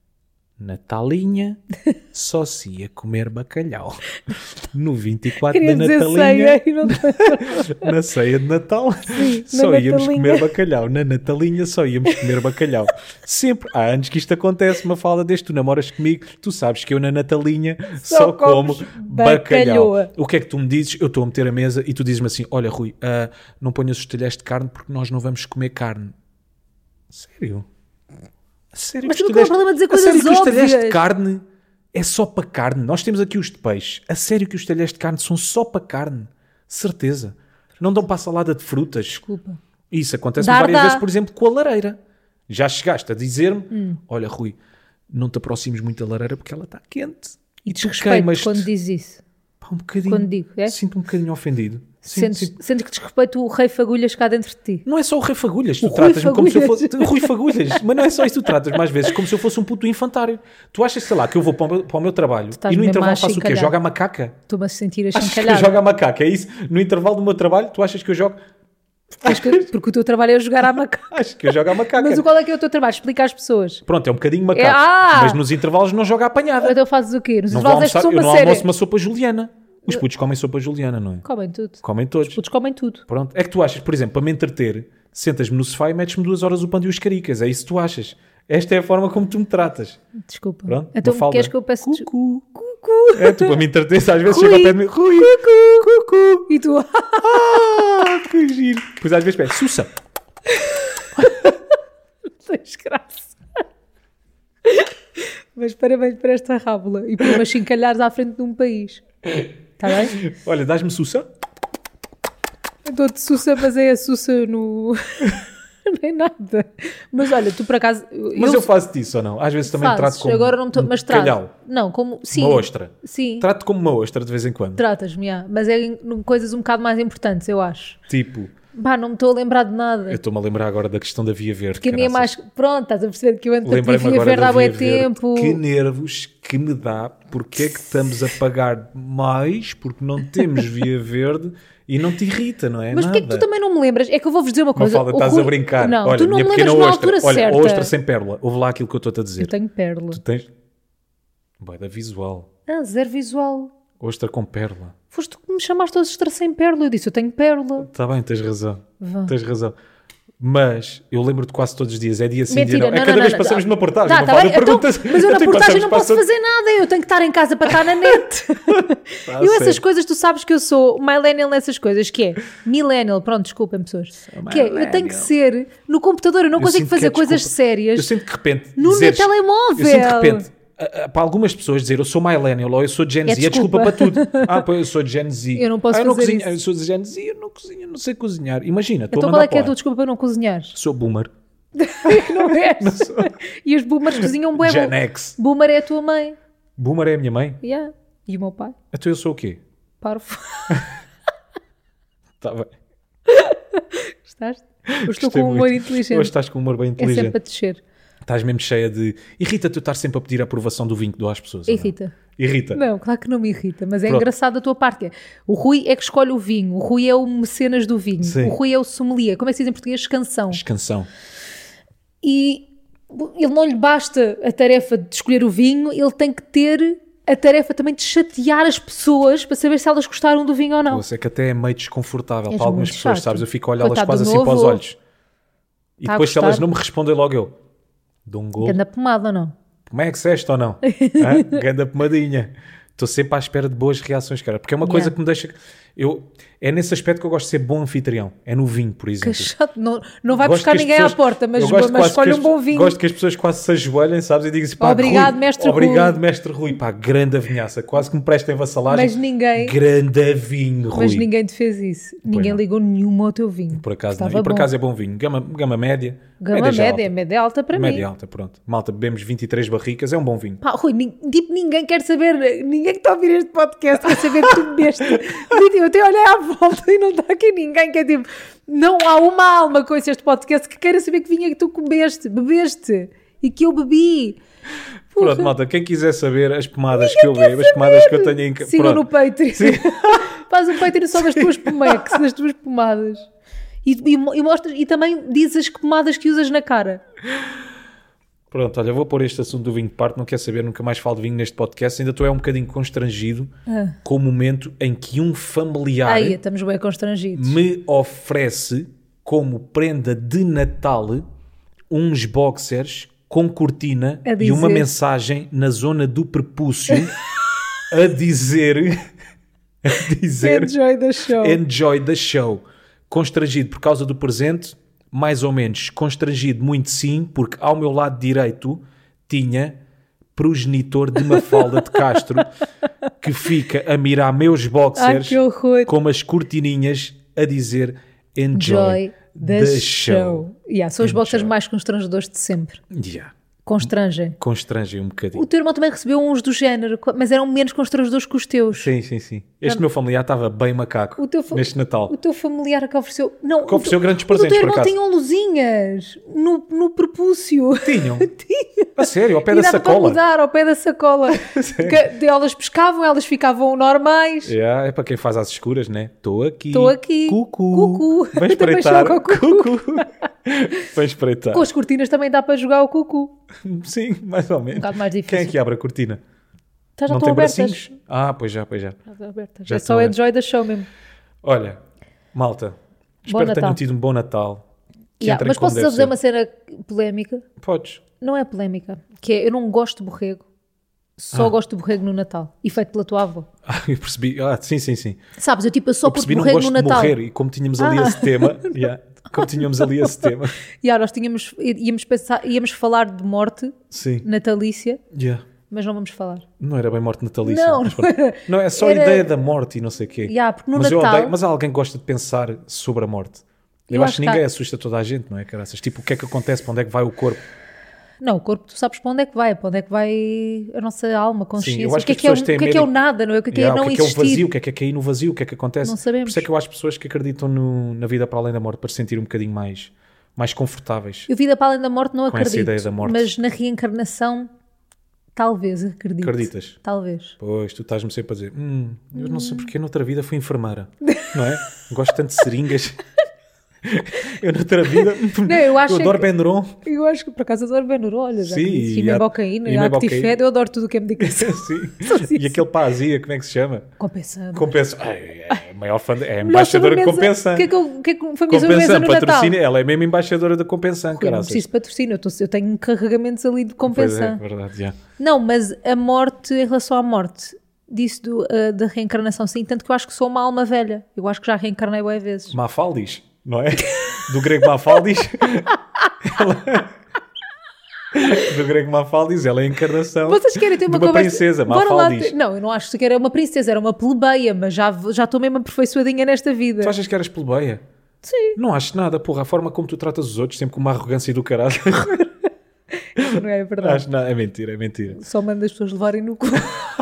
Natalinha só se ia comer bacalhau. No 24 da Natalinha, na ceia de Natal, sim, só íamos comer bacalhau. Na Natalinha só íamos comer bacalhau. Sempre. Há anos que isto acontece, Mafalda, desde que tu namoras comigo, tu sabes que eu na Natalinha só como bacalhau. O que é que tu me dizes? Eu estou a meter a mesa e tu dizes-me assim, olha Rui, não ponhas os talheres de carne porque nós não vamos comer carne. Sério? Sério, mas tu não há problema dizer coisas óbvias. Os talheres de carne é só para carne. Nós temos aqui os de peixe. A sério que os talheres de carne são só para carne. Certeza. Não dão para a salada de frutas. Desculpa. Isso acontece várias vezes, por exemplo, com a lareira. Já chegaste a dizer-me, olha Rui, não te aproximes muito da lareira porque ela está quente. E desrespeito quando diz isso. Pá, um bocadinho. Quando digo, é? Sinto um bocadinho ofendido. Sentes que desrespeito o Rei Fagulhas cá dentro de ti? Não é só o Rei Fagulhas, tu tratas-me como se eu fosse... Rui Fagulhas, mas não é só isso, tu tratas mais vezes como se eu fosse um puto infantário. Tu achas, sei lá, que eu vou para o meu trabalho e no intervalo faço o quê? Jogo a macaca? Estou-me a sentir achincalhado. Achas que eu jogo a macaca, é isso? No intervalo do meu trabalho, tu achas que eu jogo... Porque o teu trabalho é jogar à macaca. Acho que eu jogo à macaca. Mas qual é que é o teu trabalho? Explica às pessoas. Pronto, é um bocadinho macaco, mas nos intervalos não joga apanhada. Então fazes o quê? Nos intervalos eu não almoço uma sopa juliana. Os putos comem sopa juliana, não é? Comem tudo. Comem todos. Os putos comem tudo. Pronto. É que tu achas, por exemplo, para me entreter, sentas-me no sofá e metes-me 2 horas o pão e os caricas. É isso que tu achas. Esta é a forma como tu me tratas. Desculpa. Pronto. Então queres que eu peça... Cucu. É, tu para me entreter, às vezes chega ao pé de mim. Rui. Cucu. E tu... que giro. Pois às vezes pede. Sussa. Tens graça. Mas parabéns para esta rábula e por umas chincalhares à frente de um país. Está bem? Olha, dás-me sussa. Dou-te sussa, mas é a sussa no... Nem nada. Mas olha, tu por acaso... Mas eu faço-te isso ou não? Às vezes também trato como agora não mas trato. Calhau. Não, como... Sim. Uma ostra. Sim. Trato como uma ostra de vez em quando. Tratas-me, mas é em coisas um bocado mais importantes, eu acho. Tipo... Bah, não me estou a lembrar de nada. Eu estou-me a lembrar agora da questão da Via Verde. Que a minha é mais... Pronto, estás a perceber que eu ando para Lembrei-me Via agora Verde da há bué Via Verde. tempo. Que nervos que me dá. Porque é que estamos a pagar mais porque não temos Via Verde e não te irrita, não é? Mas porquê que tu também não me lembras? É que eu vou-vos dizer uma coisa. Mafalda, estás a brincar. Não, olha, tu não minha me pequena lembras na ostra. altura Olha, certa. ostra sem pérola. Ouve lá aquilo que eu estou-te a dizer. Eu tenho pérola. Tu tens... Vai da visual. Zero visual. Ostra com pérola. Foste tu que me chamaste a ostra sem pérola. Eu disse, eu tenho pérola. Está bem, tens razão. Vá. Tens razão. Mas eu lembro-te quase todos os dias. É dia sim, Mentira, dia não. É cada vez que passamos numa portagem. Tá, Não tá fala, bem, então, mas eu na portagem não posso fazer nada. Eu tenho que estar em casa para estar na net. Eu essas coisas, tu sabes que eu sou millennial nessas coisas. Que é millennial. Pronto, desculpem pessoas. Que é, eu tenho que ser no computador. Eu não consigo fazer coisas sérias. Eu sinto que de repente... No meu telemóvel. Eu sinto que de repente... Para algumas pessoas dizer eu sou millennial ou eu sou Gen Z é desculpa para tudo. Pois eu sou Gen Z. Eu não posso fazer cozinho, isso. Eu sou Gen Z, eu não cozinho, não sei cozinhar. Imagina, estou então a qual mandar é que é a tua desculpa para não cozinhar? Sou boomer. Não és? Não sou. E os boomers cozinham bué. Gen X. Boomer é a tua mãe. Boomer é a minha mãe? Yeah. E o meu pai? Então eu sou o quê? Parvo. Está bem. Gostaste? Hoje estou com um humor inteligente. Hoje estás com um humor bem inteligente. É sempre a descer. Estás mesmo cheia de... Irrita-te estar sempre a pedir a aprovação do vinho que dou às pessoas. Irrita. Irrita? Não, claro que não me irrita, mas é engraçado a tua parte. O Rui é que escolhe o vinho, o Rui é o mecenas do vinho, Sim. O Rui é o sommelier, como é que se diz em português? Escansão. Escansão. E ele não lhe basta a tarefa de escolher o vinho, ele tem que ter a tarefa também de chatear as pessoas para saber se elas gostaram do vinho ou não. Pô, é que até é meio desconfortável És para algumas muito pessoas, chato. sabes? Eu fico a olhá-las Coitado quase do assim meu para os avô. olhos. E Tá a depois se gostar? elas não me respondem logo eu dou um golo. Ganda pomada ou não? Como é que se esta ou não? Ganda pomadinha. Estou sempre à espera de boas reações, cara. Porque é uma coisa que me deixa... É nesse aspecto que eu gosto de ser bom anfitrião. É no vinho, por exemplo. Que chato. Não vai buscar ninguém à porta, mas escolhe um bom vinho. Gosto que as pessoas quase se ajoelhem, sabes? E digam assim, pá, Obrigado, Rui, mestre Rui. Obrigado, mestre Rui. Pá, grande vinhaça. Quase que me prestem vassalagem. Mas ninguém... Grande vinho, Rui. Mas ninguém te fez isso. Ninguém ligou nenhuma ao teu vinho. Por acaso Estava não. E por bom. acaso é bom vinho. Gama média. Gama já alta. média alta para mim. Média alta, pronto. Malta, bebemos 23 barricas, é um bom vinho. Pá, Rui, tipo, ninguém quer saber, ninguém que está a ouvir este podcast quer saber que tu bebeste. Eu até olhei à volta e não está aqui ninguém que é tipo, não há uma alma com este podcast que queira saber que vinho é que tu bebeste e que eu bebi. Porra. Pronto, malta, quem quiser saber as pomadas que eu bebo, as pomadas que eu tenho em casa. Sigam no Patreon. Faz um Patreon só das tuas pomex, das tuas pomadas. E mostras, e também dizes as pomadas que usas na cara. Pronto, olha, vou pôr este assunto do vinho de parte, não quer saber, nunca mais falo de vinho neste podcast, ainda estou um bocadinho constrangido com o momento em que um familiar Aí, estamos bem constrangidos. me oferece como prenda de Natal uns boxers com cortina e uma mensagem na zona do prepúcio a dizer Enjoy the show. Enjoy the show. Constrangido por causa do presente, mais ou menos. Constrangido muito sim, porque ao meu lado direito tinha progenitor de Mafalda de Castro que fica a mirar meus boxers com umas cortininhas a dizer Enjoy the show. Yeah, são os boxers mais constrangedores de sempre. Yeah. Constrangem um bocadinho. O teu irmão também recebeu uns do género, mas eram menos constrangedores que os teus. Sim. Este meu familiar estava bem macaco neste Natal. O teu familiar que ofereceu... que ofereceu grandes presentes, por acaso. O teu irmão tinham luzinhas no prepúcio. Tinham? Tinha. A sério, ao pé da sacola? Para mudar, ao pé da sacola. Elas pescavam, elas ficavam normais. É para quem faz às escuras, né? Estou aqui. Cucu. Vem espreitar. Cucu. Vem espreitar. Com as cortinas também dá para jogar o cucu. Sim, mais ou menos. Um bocado mais difícil. Quem é que abre a cortina? Já não estão tem abertas. bracinhos? Pois já. Já só enjoy the show mesmo. Olha, malta, espero que tenham tido um bom Natal. Mas posso dizer uma cena polémica? Podes. Não é polémica. Que é, eu não gosto de borrego. Só gosto de borrego no Natal. E feito pela tua avó. Eu percebi. Sim. Sabes, eu só por percebi, borrego não gosto no Natal. De morrer, e como tínhamos ali esse tema... Como tínhamos ali esse tema. Nós íamos falar de morte natalícia, mas não vamos falar. Não era bem morte natalícia. Não, não é só a ideia da morte e não sei o quê. Porque no mas Natal... mas há alguém que gosta de pensar sobre a morte. Eu acho que ninguém assusta toda a gente, não é, caraças? Tipo, o que é que acontece? Para onde é que vai o corpo? Não, o corpo tu sabes para onde é que vai a nossa alma, a consciência. Sim, eu acho o que é que é o nada, não é? O que é não existir? O que é o vazio, o que é cair no vazio, o que é que acontece? Não sabemos. Por isso é que eu acho pessoas que acreditam na vida para além da morte, para se sentir um bocadinho mais confortáveis. Eu vida para além da morte não acredito, essa ideia da morte. Mas na reencarnação talvez acredito. Acreditas? Talvez. Pois, tu estás-me sempre a dizer eu não sei porque noutra vida fui enfermeira, não é? Gosto tanto de seringas. Eu noutra vida eu adoro Benuron. Eu acho que por acaso adoro Benuron. Olha, já e Imebocaína, e Actifed, eu adoro tudo o que é medicação. Sim. E aquele para a azia, como é que se chama? Compensando. É a maior fã, é a embaixadora de Compensan. O que é que foi a minha sobremesa no Natal? Ela é mesmo embaixadora de Compensan, Eu não preciso de patrocínio, eu tenho carregamentos ali de Compensan. Pois é, verdade, já. Não, mas a morte, em relação à morte, disso da reencarnação, sim, tanto que eu acho que sou uma alma velha. Eu acho que já reencarnei bué vezes. Mafaldis, não é? Do grego Mafaldis. Do grego Mafaldis, ela é a encarnação. Vocês querem ter uma conversa? Princesa, Mafaldis. Não, eu não acho que era uma princesa, era uma plebeia, mas já estou mesmo aperfeiçoadinha nesta vida. Tu achas que eras plebeia? Sim. Não acho nada, porra. A forma como tu tratas os outros, sempre com uma arrogância do caralho. Não é verdade. Acho nada. É mentira. Só manda as pessoas levarem no cu.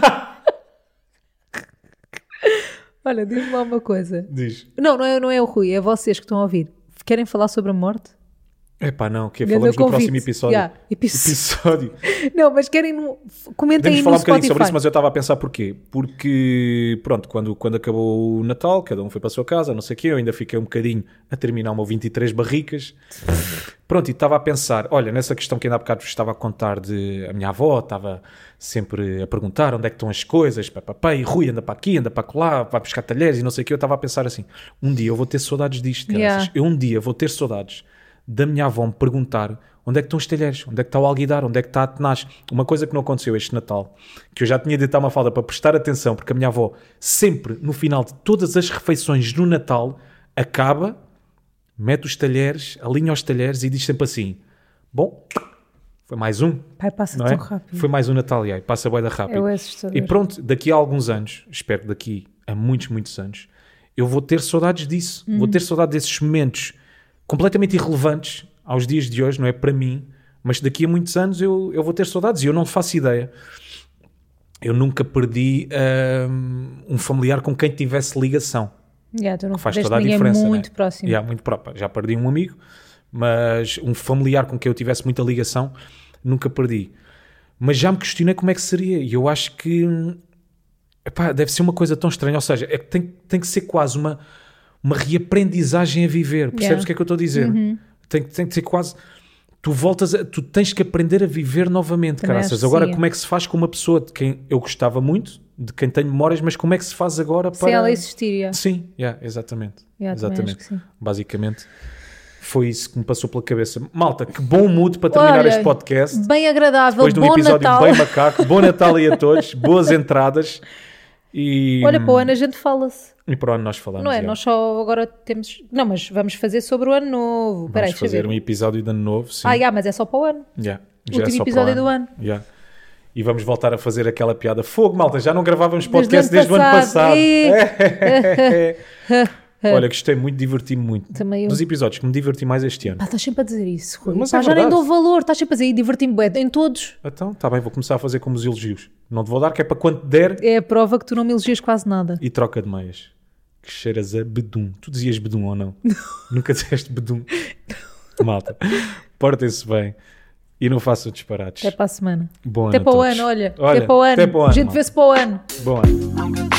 Olha, diz-me lá uma coisa. Diz. Não é o Rui, é vocês que estão a ouvir. Querem falar sobre a morte? Epá, não, que falamos no próximo episódio. Episódio. Não, mas comentem aí no falar um bocadinho Spotify. sobre isso, mas eu estava a pensar porquê. Porque, pronto, quando acabou o Natal, cada um foi para a sua casa, não sei o quê, eu ainda fiquei um bocadinho a terminar o meu 23 barricas. Pronto, e estava a pensar, olha, nessa questão que ainda há bocado vos estava a contar de a minha avó, estava sempre a perguntar onde é que estão as coisas, papai, Rui, anda para aqui, anda para lá, vai buscar talheres e não sei o quê. Eu estava a pensar assim, um dia eu vou ter saudades disto, graças. Eu um dia vou ter saudades da minha avó me perguntar onde é que estão os talheres, onde é que está o alguidar, onde é que está a tenaz. Uma coisa que não aconteceu este Natal, que eu já tinha de dar uma falda para prestar atenção, porque a minha avó sempre, no final de todas as refeições no Natal, acaba, mete os talheres, alinha os talheres e diz sempre assim, bom, foi mais um. Pai, passa tão rápido. Foi mais um Natal, e aí, passa bué da rápido. É assustador. E pronto, daqui a alguns anos, espero que daqui a muitos, muitos anos, eu vou ter saudades disso. Vou ter saudade desses momentos completamente irrelevantes aos dias de hoje, não é para mim, mas daqui a muitos anos eu vou ter saudades e eu não faço ideia. Eu nunca perdi um familiar com quem tivesse ligação. Tu não faz toda a diferença, muito próximo. Muito próximo. Já perdi um amigo, mas um familiar com quem eu tivesse muita ligação, nunca perdi. Mas já me questionei como é que seria, e eu acho que deve ser uma coisa tão estranha, ou seja, é que tem que ser quase uma reaprendizagem a viver, percebes o que é que eu estou a dizer? Tem que ser quase, tu tens que aprender a viver novamente, caraças. Agora, como é que se faz com uma pessoa de quem eu gostava muito, de quem tenho memórias, mas como é que se faz agora para... Se ela existir, Sim, exatamente. Exatamente. Basicamente, foi isso que me passou pela cabeça. Malta, que bom mood para terminar este podcast. Bem agradável, depois de um episódio Natal. Bem macaco. Bom Natal aí a todos, boas entradas. E... Olha, para o ano a gente fala-se. E para o ano nós falamos. Não é? Nós só agora temos... Não, mas vamos fazer sobre o ano novo. Vamos fazer um episódio de ano novo, sim. Mas é só para o ano. O último episódio do ano. E vamos voltar a fazer aquela piada. Fogo, malta, já não gravávamos podcast desde o ano passado. Olha, gostei muito, diverti-me muito. Também eu. Dos episódios que me diverti mais este ano. Estás sempre a dizer isso, Rui. Mas já nem dou valor. Estás sempre a dizer, diverti-me bem em todos. Então, está bem, vou começar a fazer como os elogios. Não te vou dar, que é para quando der. É a prova que tu não me elogias quase nada. E troca de meias. Que cheiras a bedum. Tu dizias bedum ou não? Nunca disseste bedum. Malta, portem-se bem. E não façam disparates. Até para a semana. Bom até ano para o ano, olha. Até para o ano. A gente vê-se para o ano. Bom ano.